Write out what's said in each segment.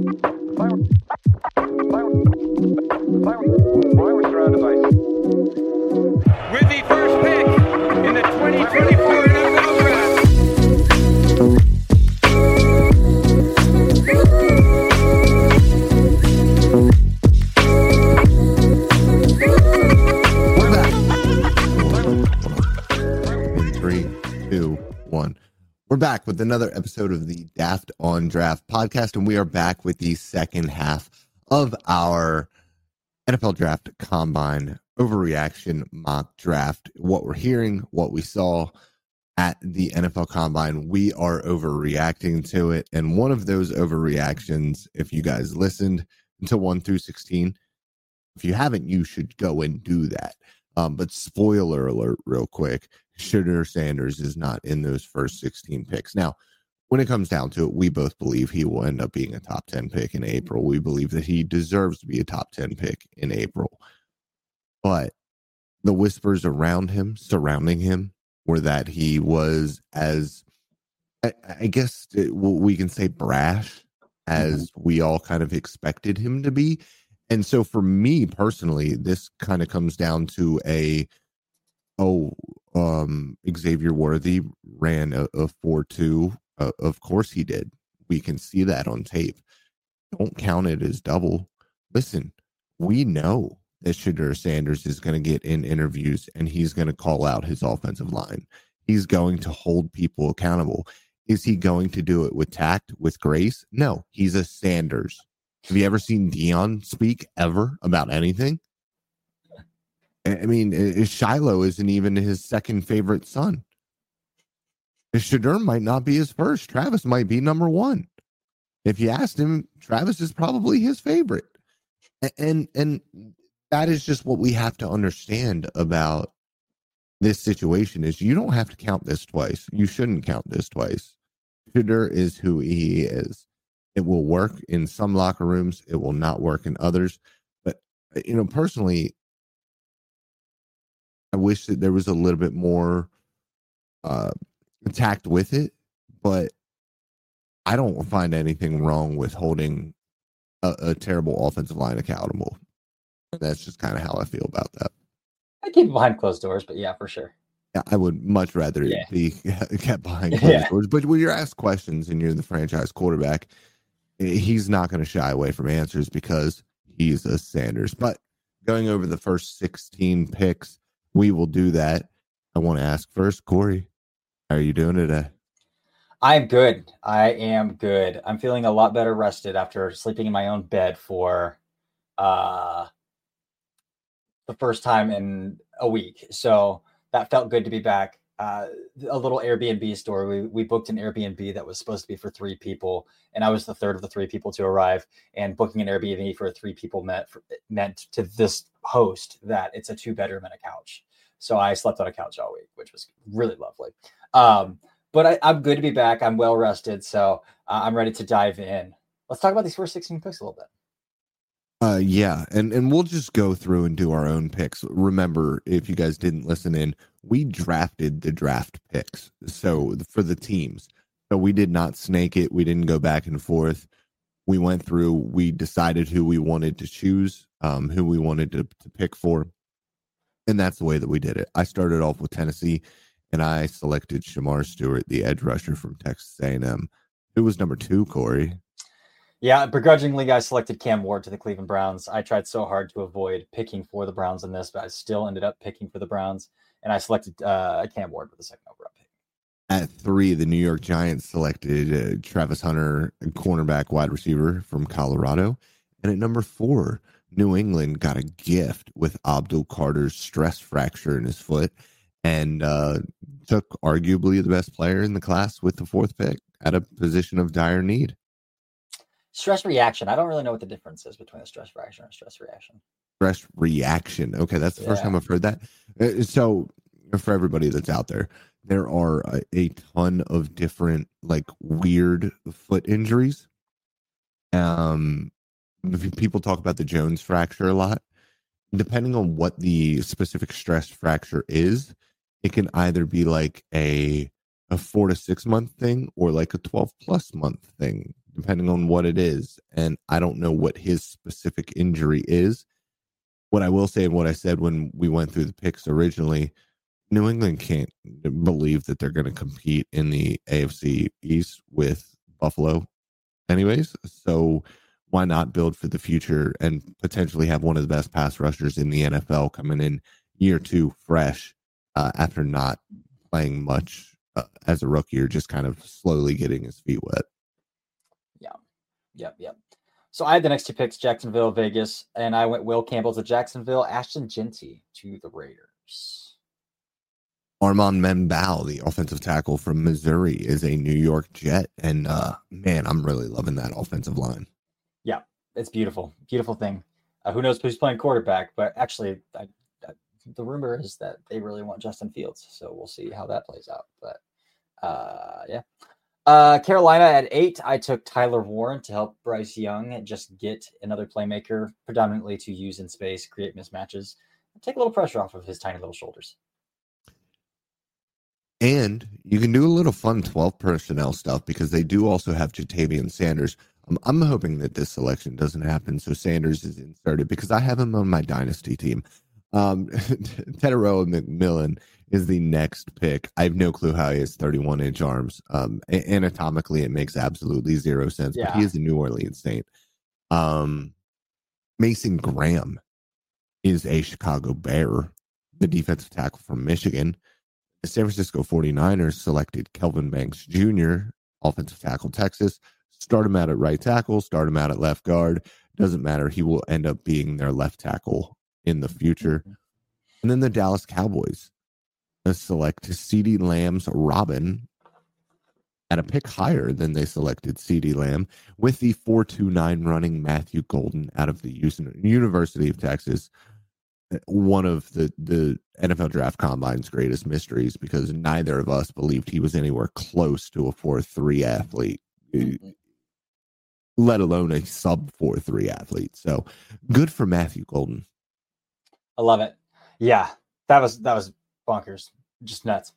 With the first pick in the 2024 NFL Draft. We're back. In 3, 2, 1. We're back with another episode of the Daft on Draft podcast, and we are back with the second half of our NFL Draft Combine overreaction mock draft. What we're hearing, what we saw at the NFL Combine, we are overreacting to it. And one of those overreactions, if you guys listened to 1 through 16, if you haven't, you should go and do that. But spoiler alert real quick, Shedeur Sanders is not in those first 16 picks. Now, when it comes down to it, we both believe he will end up being a top 10 pick in April. We believe that he deserves to be a top 10 pick in April. But the whispers around him, surrounding him, were that he was as, I guess we can say, brash as we all kind of expected him to be. And so for me personally, this kind of comes down to Xavier Worthy ran a 4.2. Of course he did. We can see that on tape. Don't count it as double. Listen, we know that Shedeur Sanders is going to get in interviews and he's going to call out his offensive line. He's going to hold people accountable. Is he going to do it with tact, with grace? No, he's a Sanders. Have you ever seen Dion speak ever about anything? I mean, Shiloh isn't even his second favorite son. Shedeur might not be his first. Travis might be number one. If you asked him, Travis is probably his favorite. And that is just what we have to understand about this situation is you don't have to count this twice. You shouldn't count this twice. Shedeur is who he is. It will work in some locker rooms. It will not work in others. But, personally, I wish that there was a little bit more tact with it, but I don't find anything wrong with holding a terrible offensive line accountable. That's just kind of how I feel about that. I keep it behind closed doors, but yeah, for sure. Yeah, I would much rather it be kept behind closed doors. But when you're asked questions and you're the franchise quarterback, he's not going to shy away from answers because he's a Sanders. But going over the first 16 picks, we will do that. I want to ask first, Corey, how are you doing today? I'm good. I am good. I'm feeling a lot better rested after sleeping in my own bed for the first time in a week. So that felt good to be back. A little Airbnb story. We booked an Airbnb that was supposed to be for 3 people, and I was the third of the 3 people to arrive. And booking an Airbnb for 3 people meant to this host that it's a 2-bedroom and a couch. So I slept on a couch all week, which was really lovely. But I'm good to be back. I'm well rested, so I'm ready to dive in. Let's talk about these first 16 picks a little bit. Yeah, and we'll just go through and do our own picks. Remember, if you guys didn't listen in, we drafted the draft picks. So for the teams, so we did not snake it. We didn't go back and forth. We went through. We decided who we wanted to choose, who we wanted to pick for, and that's the way that we did it. I started off with Tennessee, and I selected Shamar Stewart, the edge rusher from Texas A&M. Who was number 2, Corey? Yeah, begrudgingly, I selected Cam Ward to the Cleveland Browns. I tried so hard to avoid picking for the Browns in this, but I still ended up picking for the Browns, and I selected Cam Ward with the second overall pick. At 3, the New York Giants selected Travis Hunter, cornerback wide receiver from Colorado. And at number 4, New England got a gift with Abdul Carter's stress fracture in his foot and took arguably the best player in the class with the 4th pick at a position of dire need. Stress reaction. I don't really know what the difference is between a stress fracture and a stress reaction. Stress reaction. Okay, that's the first time I've heard that. So for everybody that's out there, there are a ton of different weird foot injuries. People talk about the Jones fracture a lot. Depending on what the specific stress fracture is, it can either be like a 4 to 6 month thing or like a 12 plus month thing, depending on what it is. And I don't know what his specific injury is. What I will say, and what I said when we went through the picks originally, New England can't believe that they're going to compete in the AFC East with Buffalo anyways. So why not build for the future and potentially have one of the best pass rushers in the NFL coming in year 2 fresh after not playing much as a rookie, or just kind of slowly getting his feet wet. Yep. So I had the next 2 picks, Jacksonville, Vegas, and I went Will Campbell to Jacksonville, Ashton Jeanty to the Raiders. Armand Membao, the offensive tackle from Missouri, is a New York Jet, and man, I'm really loving that offensive line. Yeah, it's beautiful. Beautiful thing. Who knows who's playing quarterback, but actually the rumor is that they really want Justin Fields, so we'll see how that plays out. But yeah. Carolina at 8, I took Tyler Warren to help Bryce Young just get another playmaker, predominantly to use in space, create mismatches, and take a little pressure off of his tiny little shoulders. And you can do a little fun 12 personnel stuff because they do also have Jatavian Sanders. I'm hoping that this selection doesn't happen, so Sanders is inserted because I have him on my dynasty team. Teteroa McMillan is the next pick. I have no clue how he has 31-inch arms. Anatomically, it makes absolutely zero sense, but he is a New Orleans Saint. Mason Graham is a Chicago Bear, the defensive tackle from Michigan. The San Francisco 49ers selected Kelvin Banks Jr., offensive tackle, Texas. Start him out at right tackle, start him out at left guard. Doesn't matter. He will end up being their left tackle in the future. And then the Dallas Cowboys select CeeDee Lamb's Robin at a pick higher than they selected CeeDee Lamb, with the 4.29 running Matthew Golden out of the University of Texas. One of the NFL Draft Combine's greatest mysteries, because neither of us believed he was anywhere close to a 4.3 athlete, let alone a sub 4.3 athlete. So good for Matthew Golden. I love it. Yeah, that was bonkers, just nuts.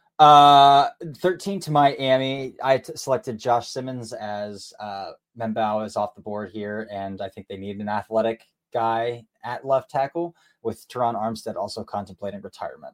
13 to Miami. I selected Josh Simmons as Membao is off the board here, and I think they need an athletic guy at left tackle, with Teron Armstead also contemplating retirement.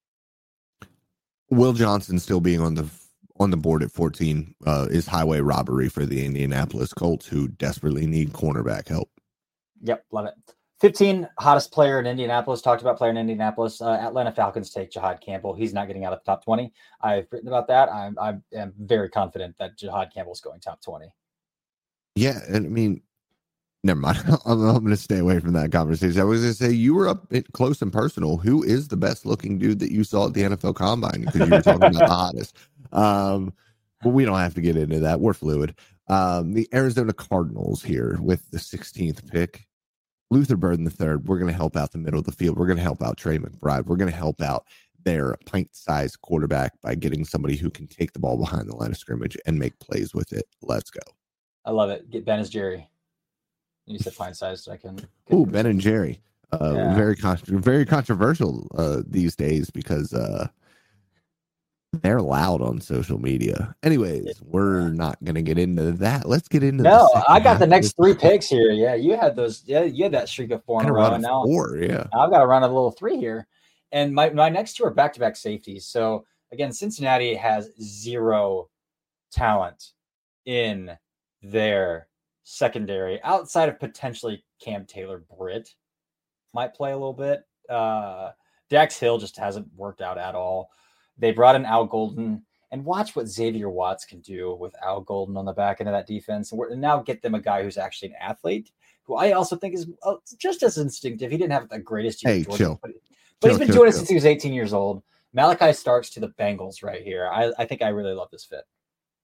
Will Johnson still being on the board at 14 is highway robbery for the Indianapolis Colts, who desperately need cornerback help. Yep, love it. 15, hottest player in Indianapolis. Talked about player in Indianapolis. Atlanta Falcons take Jahad Campbell. He's not getting out of the top 20. I've written about that. I am very confident that Jahad Campbell is going top 20. Yeah, and I mean, never mind. I'm going to stay away from that conversation. I was going to say, you were up close and personal. Who is the best looking dude that you saw at the NFL Combine? Because you were talking about the hottest. But we don't have to get into that. We're fluid. The Arizona Cardinals here with the 16th pick. Luther Burden III. We're going to help out the middle of the field. We're going to help out Trey McBride. We're going to help out their pint-sized quarterback by getting somebody who can take the ball behind the line of scrimmage and make plays with it. Let's go. I love it. Get Ben as Jerry. You said pint-sized. I can. Ooh, Ben and Jerry. Very controversial these days because they're loud on social media. Anyways, we're not going to get into that. Let's get into I got the next 3 picks here. Yeah, you had those. Yeah, you had that streak of 4 in a row. Now 4, yeah. I've got to run a little 3 here. And my next 2 are back-to-back safeties. So, again, Cincinnati has 0 talent in their secondary outside of potentially Cam Taylor-Britt. Might play a little bit. Dax Hill just hasn't worked out at all. They brought in Al Golden, and watch what Xavier Watts can do with Al Golden on the back end of that defense. And now get them a guy who's actually an athlete, who I also think is just as instinctive. He didn't have the greatest year. Hey, chill. But he's been doing it since he was 18 years old. Malachi Starks to the Bengals right here. I think I really love this fit.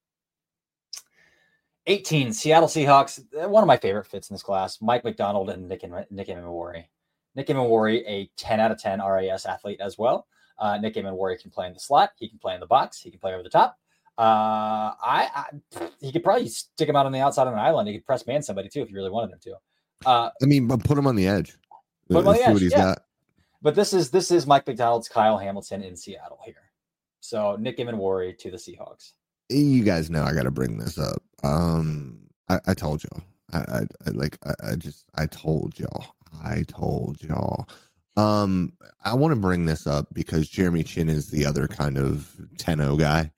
18, Seattle Seahawks. One of my favorite fits in this class, Mike McDonald and Nick Emmanwori. Nick Emmanwori, a 10 out of 10 RAS athlete as well. Nick Emmanwori can play in the slot. He can play in the box. He can play over the top. He could probably stick him out on the outside on an island. He could press man somebody too if you really wanted him to. But put him on the edge. Put him on the edge. What he's got. But this is Mike McDonald's Kyle Hamilton in Seattle here. So Nick Emmanwori to the Seahawks. You guys know I got to bring this up. I told y'all. I told y'all. I told y'all. I want to bring this up because Jeremy Chin is the other kind of 10-0 guy.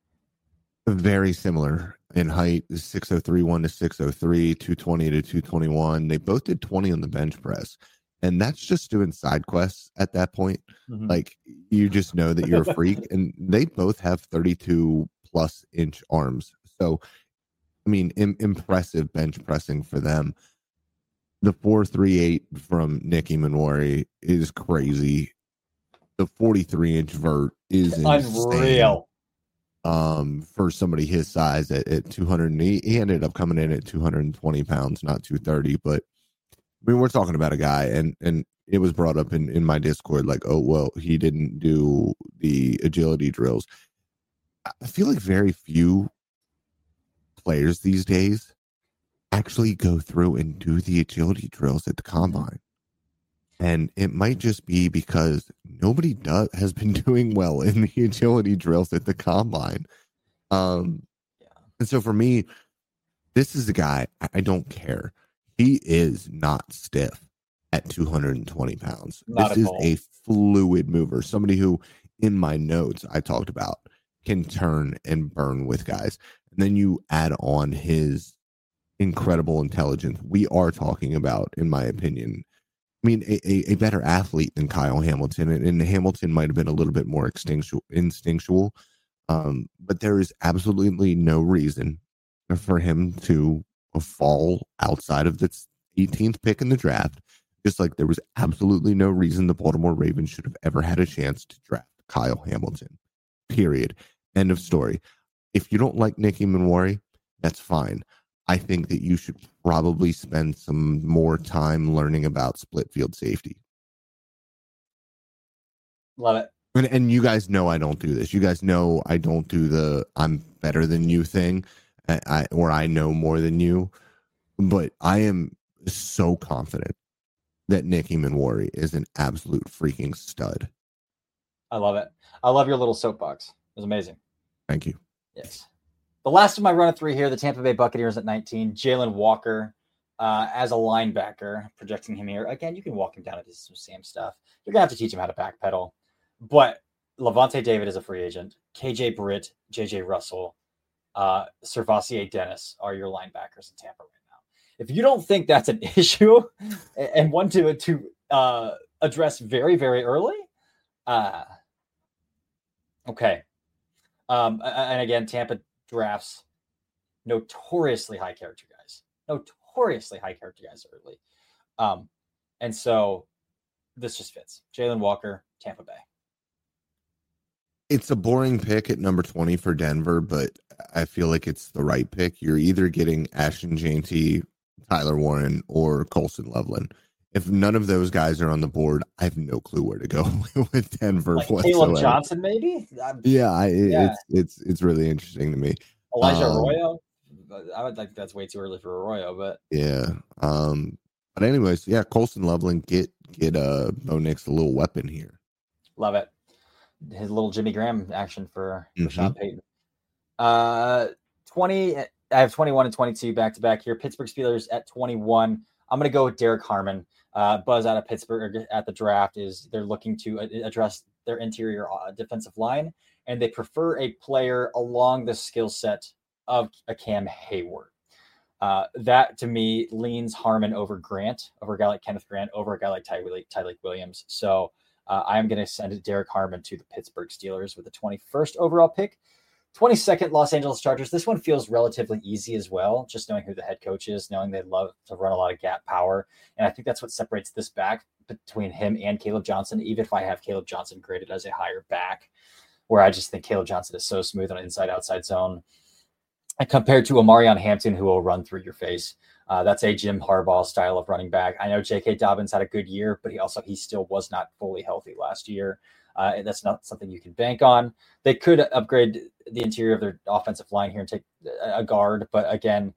Very similar in height, 6'3", to 6'3", 220 to 221. They both did 20 on the bench press. And that's just doing side quests at that point. Mhm. Like, you just know that you're a freak. And they both have 32 plus inch arms. So, I mean, impressive bench pressing for them. The 438 from Nicky Manwari is crazy. The 43-inch vert is unreal. Insane. For somebody his size at 200, he ended up coming in at 220 pounds, not 230. But I mean, we're talking about a guy, and it was brought up in my Discord, like, oh, well, he didn't do the agility drills. I feel like very few players these days actually go through and do the agility drills at the combine. And it might just be because nobody has been doing well in the agility drills at the combine. And so for me, this is a guy, I don't care. He is not stiff at 220 pounds. This is a fluid mover. Somebody who, in my notes, I talked about can turn and burn with guys. And then you add on his incredible intelligence. We are talking about, in my opinion, I mean, a better athlete than Kyle Hamilton. And Hamilton might have been a little bit more instinctual. But there is absolutely no reason for him to fall outside of the 18th pick in the draft, just like there was absolutely no reason the Baltimore Ravens should have ever had a chance to draft Kyle Hamilton. Period. End of story. If you don't like Nicky Manwari, that's fine. I think that you should probably spend some more time learning about split field safety. Love it. And you guys know I don't do this. You guys know I don't do the I'm better than you thing, or I know more than you. But I am so confident that Nicky Manwari is an absolute freaking stud. I love it. I love your little soapbox. It was amazing. Thank you. Yes. The last of my run of three here, the Tampa Bay Buccaneers at 19, Jalen Walker as a linebacker, projecting him here. Again, you can walk him down into some Sam stuff. You're going to have to teach him how to backpedal. But Levante David is a free agent. KJ Britt, JJ Russell, Servassier Dennis are your linebackers in Tampa right now. If you don't think that's an issue and want to address very, very early, okay. And again, Tampa drafts notoriously high character guys early. And so this just fits. Jalen Walker, Tampa Bay. It's a boring pick at number 20 for Denver, but I feel like it's the right pick. You're either getting Ashton Jeanty, Tyler Warren, or Colson Loveland. If none of those guys are on the board, I have no clue where to go with Denver. Like Caleb Johnson, maybe? It's really interesting to me. Elijah Arroyo? I would think that's way too early for Arroyo, but yeah. But anyways, yeah, Colson Loveland, get Bo Nix a little weapon here. Love it. His little Jimmy Graham action for Sean Payton. 20. I have 21 and 22 back to back here. Pittsburgh Steelers at 21. I'm going to go with Derek Harmon. Buzz out of Pittsburgh at the draft is they're looking to address their interior defensive line, and they prefer a player along the skill set of a Cam Hayward. That to me leans Harmon over Grant, over a guy like Kenneth Grant, over a guy like Tyreek Williams. So I am going to send Derek Harmon to the Pittsburgh Steelers with the 21st overall pick. 22nd, Los Angeles Chargers. This one feels relatively easy as well, just knowing who the head coach is, knowing they love to run a lot of gap power. And I think that's what separates this back between him and Caleb Johnson, even if I have Caleb Johnson graded as a higher back, where I just think Caleb Johnson is so smooth on an inside-outside zone. And compared to Omarion Hampton, who will run through your face. That's a Jim Harbaugh style of running back. I know J.K. Dobbins had a good year, but he still was not fully healthy last year. And that's not something you can bank on. They could upgrade the interior of their offensive line here and take a guard. But again,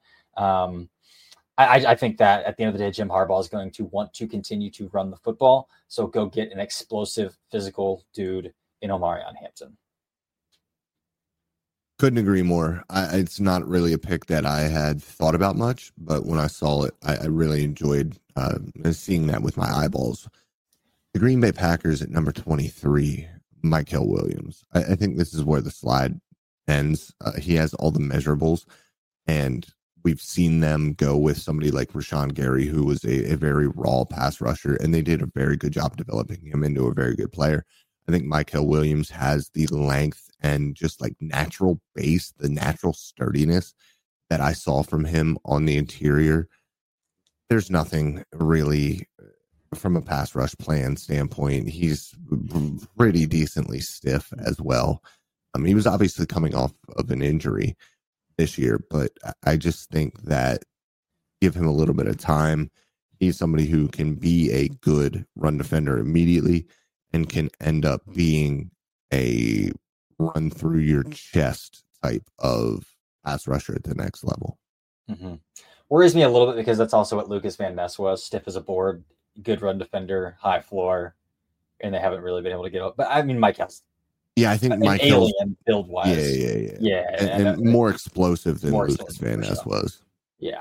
I think that at the end of the day, Jim Harbaugh is going to want to continue to run the football. So go get an explosive, physical dude in Omarion Hampton. Couldn't agree more. It's not really a pick that I had thought about much, but when I saw it, I really enjoyed seeing that with my eyeballs. The Green Bay Packers at number 23, Mykel Williams. I think this is where the slide ends. He has all the measurables, and we've seen them go with somebody like Rashawn Gary, who was a very raw pass rusher, and they did a very good job developing him into a very good player. I think Mykel Williams has the length and just like natural base, the natural sturdiness that I saw from him on the interior. There's nothing really from a pass rush plan standpoint. He's pretty decently stiff as well. He was obviously coming off of an injury this year, but I just think that give him a little bit of time. He's somebody who can be a good run defender immediately and can end up being a run through your chest type of pass rusher at the next level. Mm-hmm. Worries me a little bit because that's also what Lucas Van Ness was: stiff as a board, good run defender, high floor, and they haven't really been able to get up. But I mean, Mykel's, yeah, I think Mykel's alien build wise, yeah, and more explosive than Lucas Van Ness was. Yeah.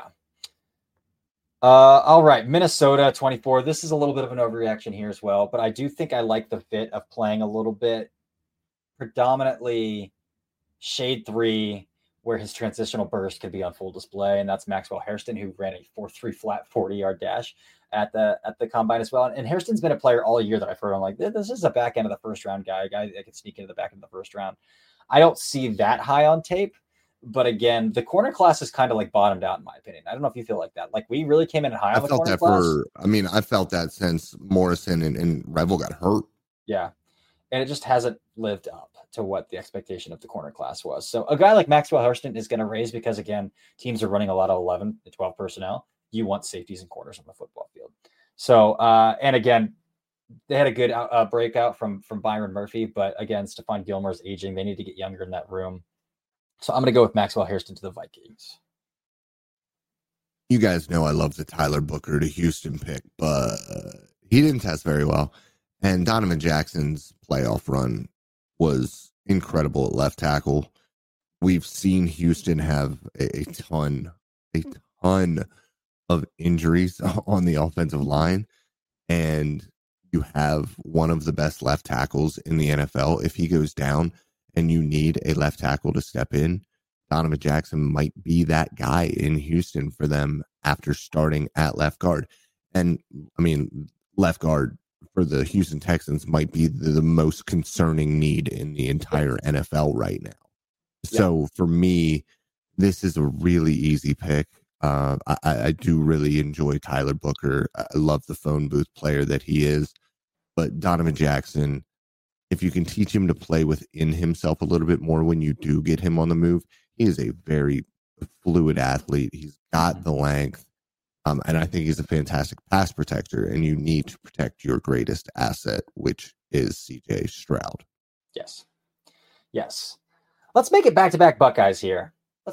All right, Minnesota 24. This is a little bit of an overreaction here as well, but I do think I like the fit of playing a little bit predominantly shade 3, where his transitional burst could be on full display, and that's Maxwell Hairston, who ran a 4.3 flat 40-yard dash at the combine as well. And Hairston's been a player all year that I've heard. I'm like, this is a back end of the first round guy, a guy that could sneak into the back end of the first round. I don't see that high on tape. But again, the corner class is kind of like bottomed out, in my opinion. I don't know if you feel like that. Like, we really came in high on the corner class. I felt that since Morrison and Revel got hurt. Yeah. And it just hasn't lived up to what the expectation of the corner class was. So a guy like Maxwell Hairston is going to raise because, again, teams are running a lot of 11 to 12 personnel. You want safeties and corners on the football field. So, and again, they had a good breakout from Byron Murphy. But again, Stephon Gilmore's aging. They need to get younger in that room. So I'm going to go with Maxwell Hairston to the Vikings. You guys know I love the Tyler Booker to Houston pick, but he didn't test very well. And Donovan Jackson's playoff run was incredible at left tackle. We've seen Houston have a ton of injuries on the offensive line. And you have one of the best left tackles in the NFL. If he goes down and you need a left tackle to step in, Donovan Jackson might be that guy in Houston for them after starting at left guard. And I mean, left guard for the Houston Texans might be the most concerning need in the entire NFL right now. So for me, this is a really easy pick. I do really enjoy Tyler Booker. I love the phone booth player that he is. But Donovan Jackson, if you can teach him to play within himself a little bit more when you do get him on the move, he is a very fluid athlete. He's got the length, and I think he's a fantastic pass protector, and you need to protect your greatest asset, which is C.J. Stroud. Yes. Let's make it back-to-back Buckeyes here.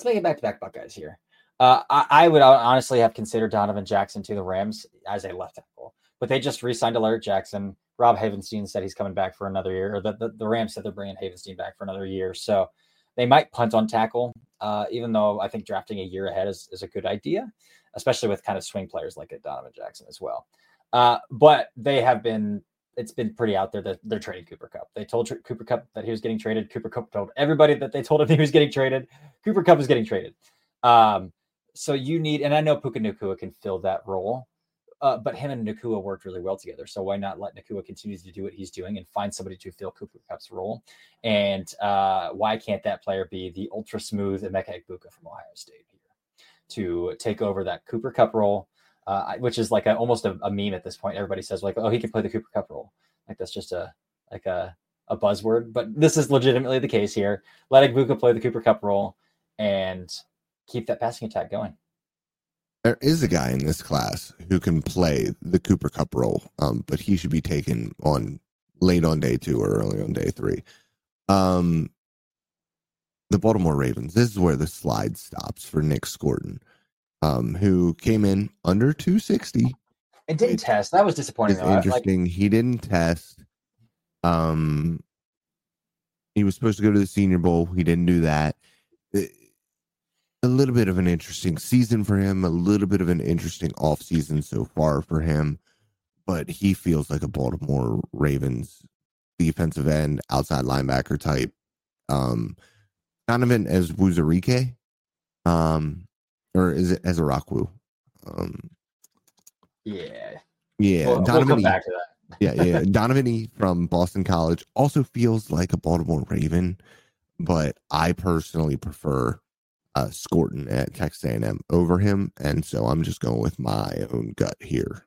I would honestly have considered Donovan Jackson to the Rams as a left tackle, but they just re-signed Alaric Jackson. Rob Havenstein said he's coming back for another year, or the Rams said they're bringing Havenstein back for another year. So they might punt on tackle, even though I think drafting a year ahead is a good idea, especially with kind of swing players like Donovan Jackson as well. But it's been pretty out there that they're trading Cooper Kupp. They told Cooper Kupp that he was getting traded. Cooper Kupp told everybody that they told him he was getting traded. Cooper Kupp is getting traded. So you need, and I know Puka Nacua can fill that role. But him and Nacua worked really well together. So why not let Nacua continue to do what he's doing and find somebody to fill Cooper Kupp's role? And why can't that player be the ultra smooth Emeka Egbuka from Ohio State here to take over that Cooper Kupp role, which is like almost a meme at this point. Everybody says like, oh, he can play the Cooper Kupp role. Like that's just a buzzword, but this is legitimately the case here. Let Egbuka play the Cooper Kupp role and keep that passing attack going. There is a guy in this class who can play the Cooper Kupp role, but he should be taken on late on day 2 or early on day 3. The Baltimore Ravens, this is where the slide stops for Nick Scorton, who came in under 260. It didn't test. That was disappointing. It's interesting. He didn't test. He was supposed to go to the Senior Bowl. He didn't do that. a little bit of an interesting season for him, a little bit of an interesting offseason so far for him, but he feels like a Baltimore Ravens defensive end, outside linebacker type. Donovan as Wuzarike, or is it as Araku? Yeah. Donovan we'll come back to that. yeah. Donovan E from Boston College also feels like a Baltimore Raven, but I personally prefer Scorton at Texas A&M over him, and so I'm just going with my own gut here.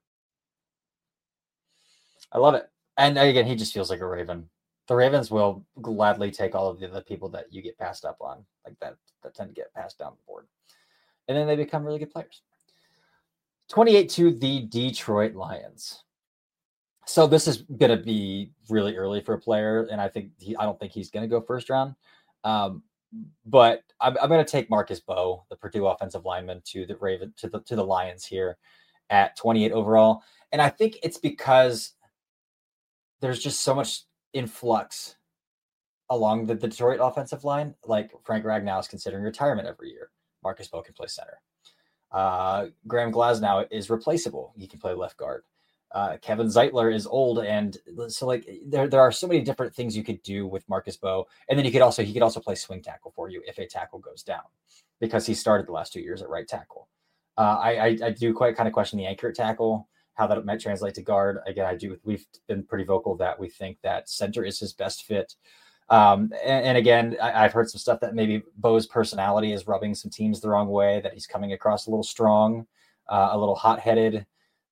I love it. And again, he just feels like a Raven. The Ravens will gladly take all of the people that you get passed up on, like that tend to get passed down the board. And then they become really good players. 28-2, the Detroit Lions. So this is going to be really early for a player, and I don't think he's going to go first round. But I'm going to take Marcus Bowe, the Purdue offensive lineman, to the Lions here at 28 overall. And I think it's because there's just so much influx along the Detroit offensive line. Like Frank Ragnow is considering retirement every year. Marcus Bowe can play center. Graham Glasnow is replaceable. He can play left guard. Kevin Zeitler is old, and so like there are so many different things you could do with Marcus Bowe, and then he could also play swing tackle for you if a tackle goes down, because he started the last 2 years at right tackle. I do quite kind of question the anchor at tackle, how that might translate to guard. Again, we've been pretty vocal that we think that center is his best fit. And again, I've heard some stuff that maybe Bowe's personality is rubbing some teams the wrong way, that he's coming across a little strong, a little hot-headed.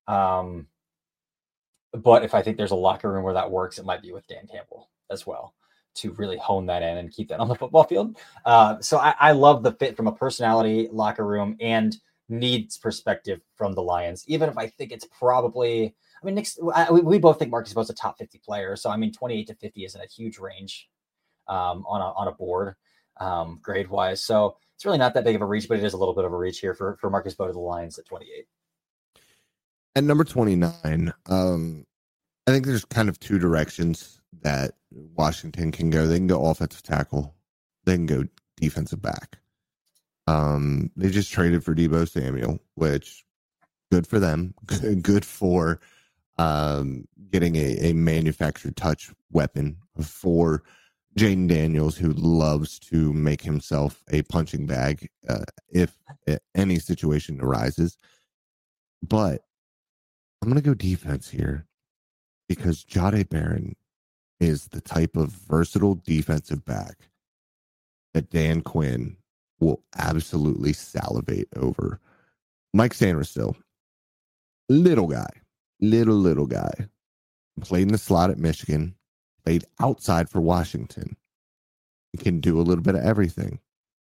But if I think there's a locker room where that works, it might be with Dan Campbell as well, to really hone that in and keep that on the football field. So I love the fit from a personality, locker room, and needs perspective from the Lions, even if I think it's probably, we both think Marcus Bowe's a top 50 player. So, 28 to 50 isn't a huge range on a board grade wise. So it's really not that big of a reach, but it is a little bit of a reach here for Marcus Bowe to the Lions at 28. At number 29, I think there's kind of two directions that Washington can go. They can go offensive tackle. They can go defensive back. They just traded for Deebo Samuel, which good for them. Good for getting a manufactured touch weapon for Jaden Daniels, who loves to make himself a punching bag if any situation arises. But I'm going to go defense here because Jahdae Barron is the type of versatile defensive back that Dan Quinn will absolutely salivate over. Mike Sanderstill, little guy, played in the slot at Michigan, played outside for Washington, can do a little bit of everything.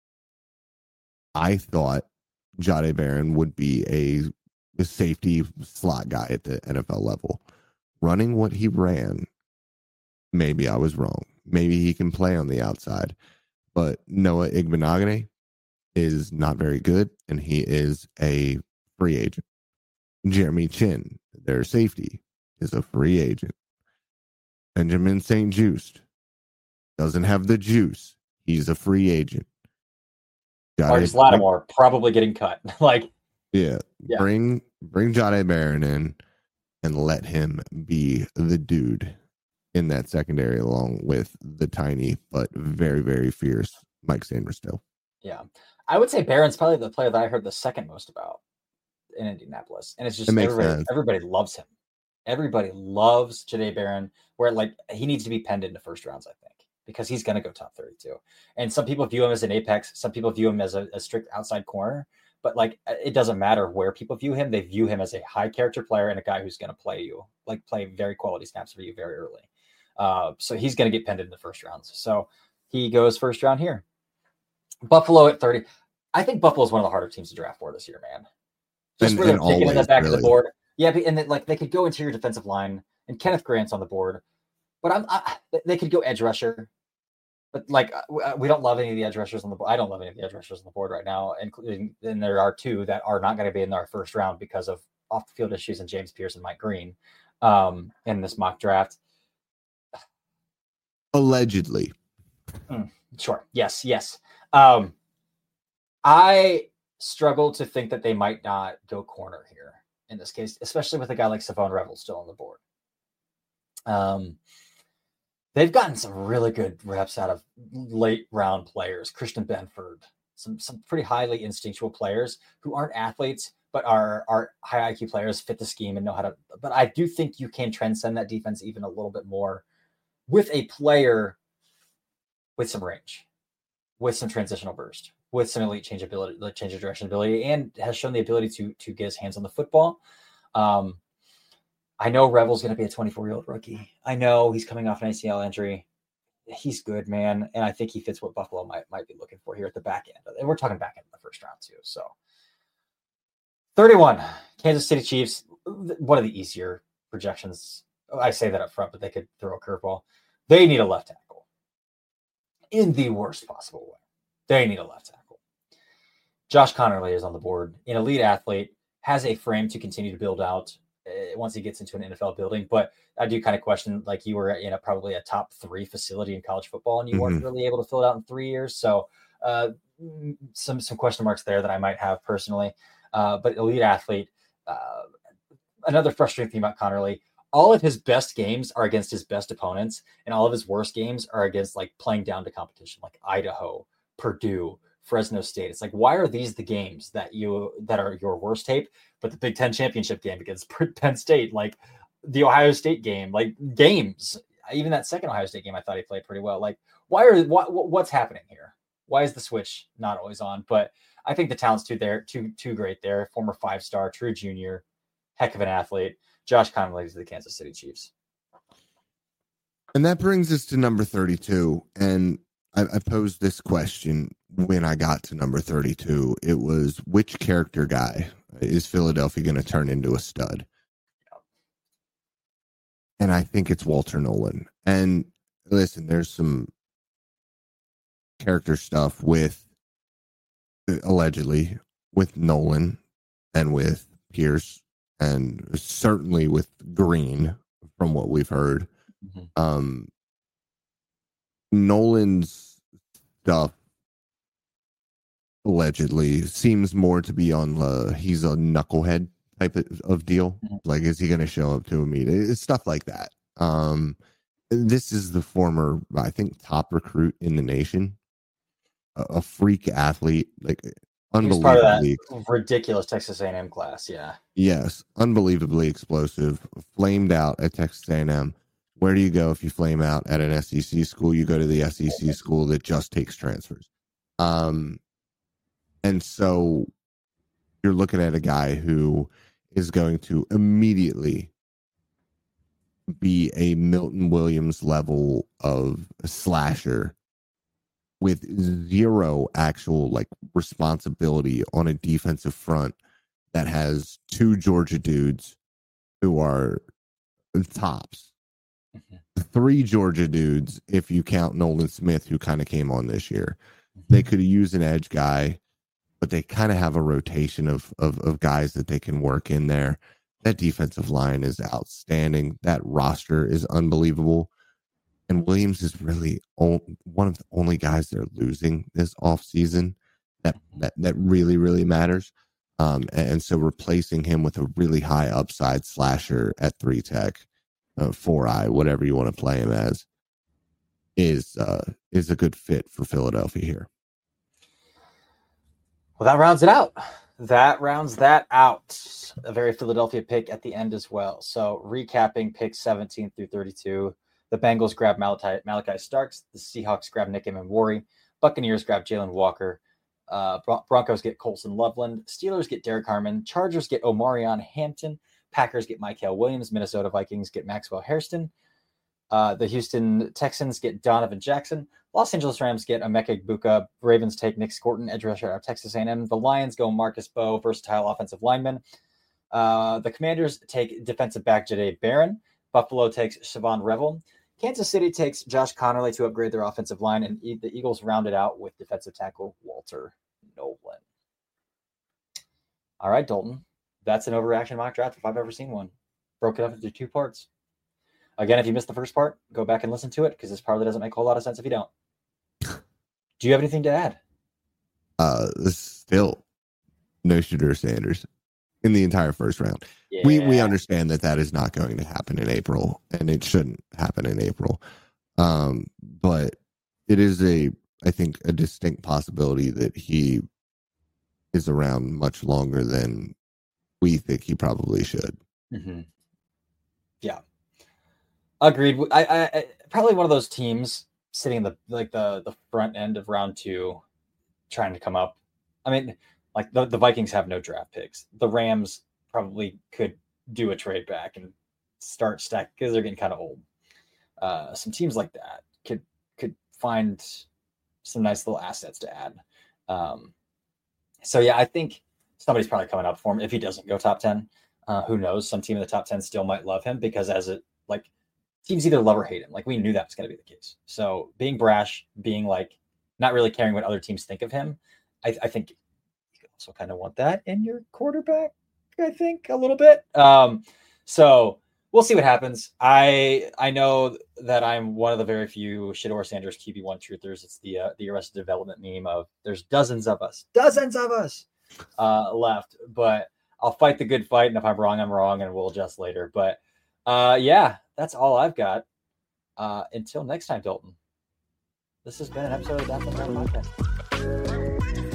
I thought Jahdae Barron would be a safety slot guy at the NFL level. Running what he ran, maybe I was wrong. Maybe he can play on the outside. But Noah Igbinoghene is not very good, and he is a free agent. Jeremy Chin, their safety, is a free agent. Benjamin St. Juste doesn't have the juice. He's a free agent. Marcus Lattimore probably getting cut. Yeah. Bring Jahdae Barron in and let him be the dude in that secondary, along with the tiny but very, very fierce Mike Sanderstill. Yeah. I would say Barron's probably the player that I heard the second most about in Indianapolis. And it's just everybody loves him. Everybody loves Jahdae Barron, where he needs to be penned into first rounds, I think, because he's going to go top 32. And some people view him as an apex. Some people view him as a strict outside corner. But it doesn't matter where people view him. They view him as a high character player and a guy who's going to play very quality snaps for you very early. So he's going to get penned in the first rounds. So he goes first round here. Buffalo at 30. I think Buffalo is one of the harder teams to draft for this year, man. Just really taking in the back of the board. Yeah, and then they could go interior defensive line, and Kenneth Grant's on the board. But they could go edge rusher. But we don't love any of the edge rushers on the board. I don't love any of the edge rushers on the board right now, including, and there are two that are not going to be in our first round because of off the field issues, and James Pierce and Mike Green in this mock draft. Allegedly. Sure. Yes. I struggle to think that they might not go corner here in this case, especially with a guy like Savon Revel still on the board. They've gotten some really good reps out of late round players, Christian Benford, some pretty highly instinctual players who aren't athletes, but are high IQ players, fit the scheme and know how to. But I do think you can transcend that defense even a little bit more with a player with some range, with some transitional burst, with some elite change ability, like change of direction ability, and has shown the ability to get his hands on the football. I know Revel's going to be a 24-year-old rookie. I know he's coming off an ACL injury. He's good, man, and I think he fits what Buffalo might be looking for here at the back end. And we're talking back end of the first round too. So 31, Kansas City Chiefs, one of the easier projections. I say that up front, but they could throw a curveball. They need a left tackle in the worst possible way. They need a left tackle. Josh Connerly is on the board, an elite athlete, has a frame to continue to build out once he gets into an NFL building. But I do kind of question, like, you were in probably a top 3 facility in college football and you weren't really able to fill it out in 3 years. So some question marks there that I might have personally. But elite athlete. Another frustrating thing about Connerly, all of his best games are against his best opponents, and all of his worst games are against, like, playing down to competition, like Idaho, Purdue, Fresno State. It's like, why are these the games that are your worst tape? But the Big Ten championship game against Penn State, like the Ohio State game, like games, even that second Ohio State game, I thought he played pretty well. Like, what's happening here? Why is the switch not always on? But I think the talent's too great there. Former 5-star, true junior, heck of an athlete. Josh Connerly to the Kansas City Chiefs. And that brings us to number 32. And I posed this question when I got to number 32. It was, which character guy is Philadelphia going to turn into a stud? And I think it's Walter Nolan. And listen, there's some character stuff with, allegedly, with Nolan and with Pierce, and certainly with Green, from what we've heard. Nolan's stuff allegedly seems more to be on he's a knucklehead type of deal. Like, is he going to show up to a meeting? It's stuff like that. This is the former, I think, top recruit in the nation, a freak athlete, like unbelievably part of that ridiculous Texas A&M class. Yeah. Yes, unbelievably explosive. Flamed out at Texas A&M. Where do you go if you flame out at an SEC school? You go to the SEC school that just takes transfers. And so you're looking at a guy who is going to immediately be a Milton Williams level of slasher with zero actual, like, responsibility on a defensive front that has 2 Georgia dudes who are tops. 3 Georgia dudes, if you count Nolan Smith, who kind of came on this year. They could use an edge guy, but they kind of have a rotation of guys that they can work in there. That defensive line is outstanding. That roster is unbelievable. And Williams is really one of the only guys they're losing this offseason that really, really matters. And so replacing him with a really high upside slasher at 3 tech, 4-eye, whatever you want to play him as, is a good fit for Philadelphia here. Well, that rounds it out. That rounds that out. A very Philadelphia pick at the end as well. So recapping picks 17 through 32. The Bengals grab Malachi Starks. The Seahawks grab Nick Emmanwori. Buccaneers grab Jalen Walker. Broncos get Colson Loveland. Steelers get Derek Harmon. Chargers get Omarion Hampton. Packers get Mykel Williams. Minnesota Vikings get Maxwell Hairston. The Houston Texans get Donovan Jackson. Los Angeles Rams get Emeka Egbuka. Ravens take Nick Scorton, edge rusher out of Texas A&M. The Lions go Marcus Bowe, versatile offensive lineman. The Commanders take defensive back Jahdae Barron. Buffalo takes Savon Revel. Kansas City takes Josh Connerly to upgrade their offensive line, and the Eagles round it out with defensive tackle Walter Nolan. All right, Dalton. That's an overreaction mock draft if I've ever seen one. Broke it up into 2 parts. Again, if you missed the first part, go back and listen to it, because this probably doesn't make a whole lot of sense if you don't. Do you have anything to add? Still no Shedeur Sanders in the entire first round. Yeah. We understand that is not going to happen in April, and it shouldn't happen in April. But it is I think a distinct possibility that he is around much longer than we think he probably should. Mm-hmm. Yeah, agreed. I probably one of those teams sitting in the front end of round 2, trying to come up. I mean, like the Vikings have no draft picks. The Rams probably could do a trade back and start stack because they're getting kind of old. Some teams like that could find some nice little assets to add. So yeah, I think somebody's probably coming up for him if he doesn't go top 10. Who knows? Some team in the top 10 still might love him because teams either love or hate him. Like we knew that was going to be the case. So being brash, being like not really caring what other teams think of him, I think you also kind of want that in your quarterback. I think a little bit. So we'll see what happens. I know that I'm one of the very few Shedeur Sanders QB1 truthers. It's the Arrested Development meme of there's dozens of us left, but I'll fight the good fight. And if I'm wrong, I'm wrong, and we'll adjust later. But yeah, that's all I've got. Until next time, Dalton. This has been an episode of the Daft on Draft Podcast.